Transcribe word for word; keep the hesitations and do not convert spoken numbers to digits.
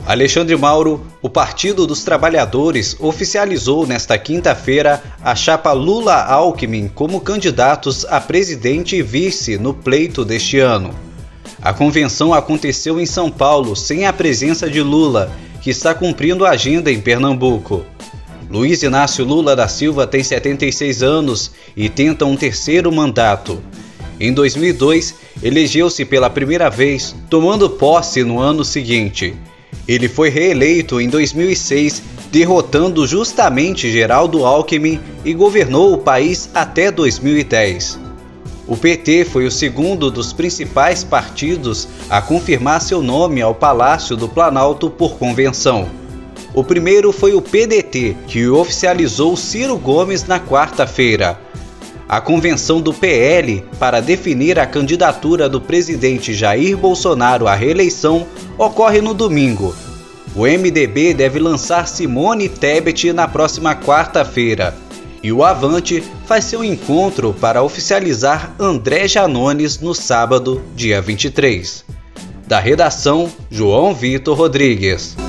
Alexandre Mauro, o Partido dos Trabalhadores oficializou nesta quinta-feira a chapa Lula-Alckmin como candidatos a presidente e vice no pleito deste ano. A convenção aconteceu em São Paulo sem a presença de Lula, que está cumprindo a agenda em Pernambuco. Luiz Inácio Lula da Silva tem setenta e seis anos e tenta um terceiro mandato. Em dois mil e dois, elegeu-se pela primeira vez, tomando posse no ano seguinte. Ele foi reeleito em dois mil e seis, derrotando justamente Geraldo Alckmin e governou o país até dois mil e dez. O P T foi o segundo dos principais partidos a confirmar seu nome ao Palácio do Planalto por convenção. O primeiro foi o P D T, que oficializou Ciro Gomes na quarta-feira. A convenção do P L para definir a candidatura do presidente Jair Bolsonaro à reeleição ocorre no domingo. O M D B deve lançar Simone Tebet na próxima quarta-feira. E o Avante faz seu encontro para oficializar André Janones no sábado, dia vinte e três. Da redação, João Vitor Rodrigues.